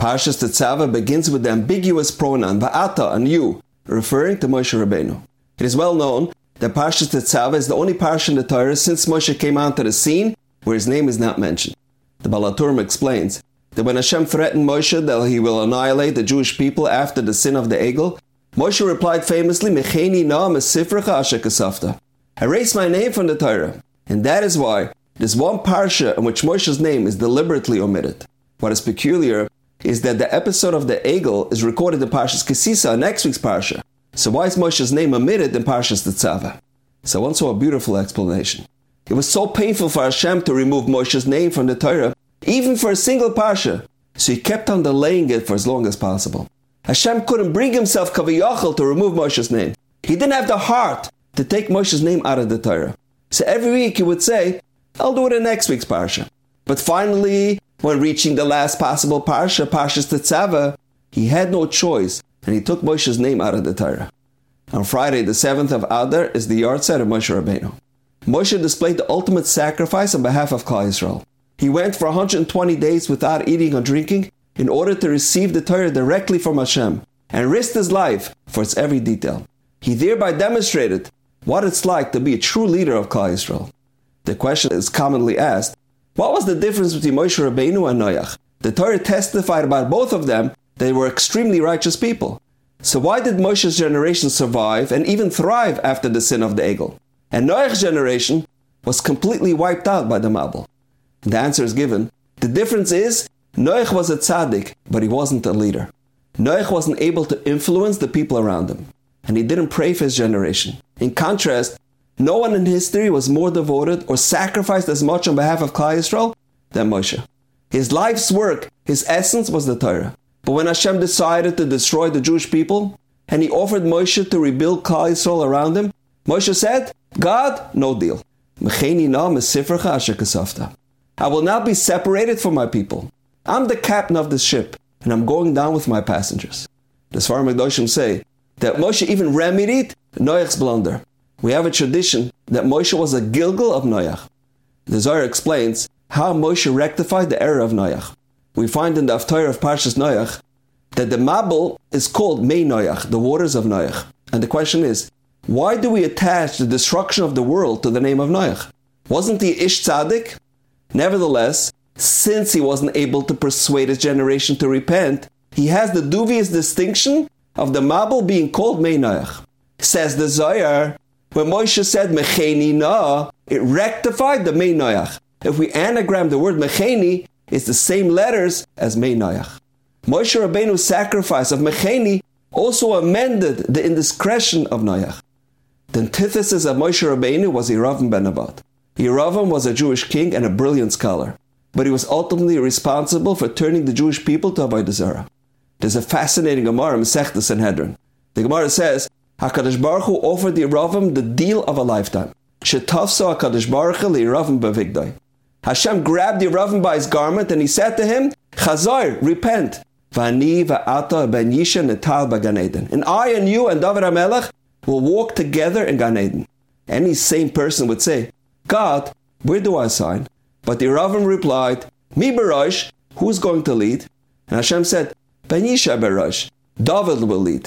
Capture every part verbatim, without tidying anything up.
Parshas Tetzaveh begins with the ambiguous pronoun Va'ata, and you, referring to Moshe Rabbeinu. It is well known that Parshas Tetzaveh is the only parsha in the Torah since Moshe came onto the scene where his name is not mentioned. The Baal HaTurim explains that when Hashem threatened Moshe that he will annihilate the Jewish people after the sin of the Egel, Moshe replied famously, Mecheni na mesifrecha asher kasafta. Erase my name from the Torah. And that is why there's one parsha in which Moshe's name is deliberately omitted. What is peculiar is that the episode of the Egel is recorded in Parshas Kisisa, next week's parsha. So why is Moshe's name omitted in Parshas Tetzaveh? So I once saw a beautiful explanation. It was so painful for Hashem to remove Moshe's name from the Torah, even for a single parsha, so he kept on delaying it for as long as possible. Hashem couldn't bring himself kaviyachal to remove Moshe's name. He didn't have the heart to take Moshe's name out of the Torah. So every week he would say, I'll do it in next week's parsha. But finally, when reaching the last possible parsha, Parshas Tetzaveh, he had no choice, and he took Moshe's name out of the Torah. On Friday, the seventh of Adar, is the yahrzeit of Moshe Rabbeinu. Moshe displayed the ultimate sacrifice on behalf of Klal Yisrael. He went for one hundred twenty days without eating or drinking in order to receive the Torah directly from Hashem and risked his life for its every detail. He thereby demonstrated what it's like to be a true leader of Klal Yisrael. The question is commonly asked, what was the difference between Moshe Rabbeinu and Noach? The Torah testified about both of them that they were extremely righteous people. So why did Moshe's generation survive and even thrive after the sin of the Egel? And Noach's generation was completely wiped out by the Mabul. The answer is given. The difference is, Noach was a tzaddik, but he wasn't a leader. Noach wasn't able to influence the people around him, and he didn't pray for his generation. In contrast, no one in history was more devoted or sacrificed as much on behalf of Klal Yisrael than Moshe. His life's work, his essence was the Torah. But when Hashem decided to destroy the Jewish people, and he offered Moshe to rebuild Klal Yisrael around him, Moshe said, God, no deal. Mecheni na mesifrecha asher kasafta. I will not be separated from my people. I'm the captain of this ship, and I'm going down with my passengers. The Sfarim Megdoshim say that Moshe even remedied Noach's blunder. We have a tradition that Moshe was a Gilgal of Noach. The Zohar explains how Moshe rectified the error of Noach. We find in the Haftarah of Parshas Noach that the Mabul is called Mei Noach, the waters of Noach. And the question is, why do we attach the destruction of the world to the name of Noach? Wasn't he Ish Tzaddik? Nevertheless, since he wasn't able to persuade his generation to repent, he has the dubious distinction of the Mabul being called Mei Noach. Says the Zohar, when Moshe said Mecheni na, it rectified the Mei Noach. If we anagram the word Mecheni, it's the same letters as Mei Noach. Moshe Rabbeinu's sacrifice of Mecheni also amended the indiscretion of Noach. The antithesis of Moshe Rabbeinu was Yeravam ben Nebat. Yeravam was a Jewish king and a brilliant scholar, but he was ultimately responsible for turning the Jewish people to Avodah Zarah. There's a fascinating Gemara in Masechta Sanhedrin. The Gemara says, HaKadosh Baruch Hu offered Yeravam the deal of a lifetime. Shetafso HaKadosh Baruch Hu Yeravam b'Vigdai. Hashem grabbed Yeravam by his garment and he said to him, Chazor, repent. Vani va'ata ben Yisha netal b'Gan Eden. And I and you and David HaMelech will walk together in Gan Eden. Any sane person would say, God, where do I sign? But Yeravam replied, Mi b'Rosh, who's going to lead? And Hashem said, Ben Yisha b'Rosh, David will lead.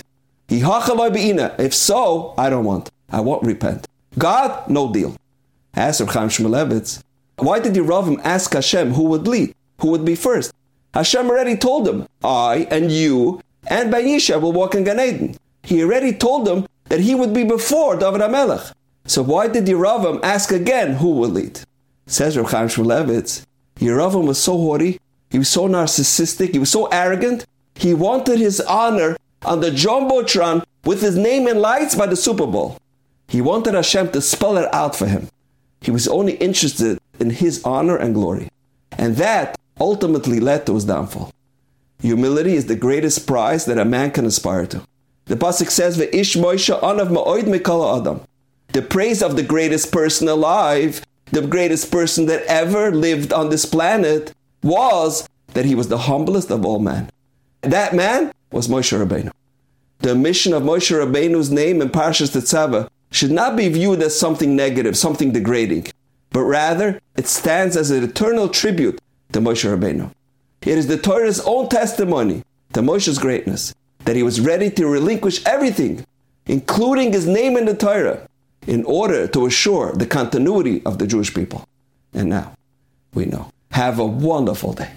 If so, I don't want. I won't repent. God, no deal. Ask Reb Chaim Shmulevitz, why did Yeravam ask Hashem who would lead? Who would be first? Hashem already told him, I and you and Ben Yisha will walk in Gan Eden. He already told him that he would be before David HaMelech. So why did Yeravam ask again who will lead? Says Reb Chaim Shmulevitz, Yeravam was so haughty, he was so narcissistic, he was so arrogant, he wanted his honor on the Jumbotron with his name in lights by the Super Bowl. He wanted Hashem to spell it out for him. He was only interested in his honor and glory. And that ultimately led to his downfall. Humility is the greatest prize that a man can aspire to. The Pasuk says, Ve'ish Moshe anav ma'od mikol adam. The praise of the greatest person alive, the greatest person that ever lived on this planet, was that he was the humblest of all men. That man was Moshe Rabbeinu. The omission of Moshe Rabbeinu's name in Parshas Tetzaveh should not be viewed as something negative, something degrading, but rather it stands as an eternal tribute to Moshe Rabbeinu. It is the Torah's own testimony to Moshe's greatness, that he was ready to relinquish everything, including his name in the Torah, in order to assure the continuity of the Jewish people. And now, we know. Have a wonderful day.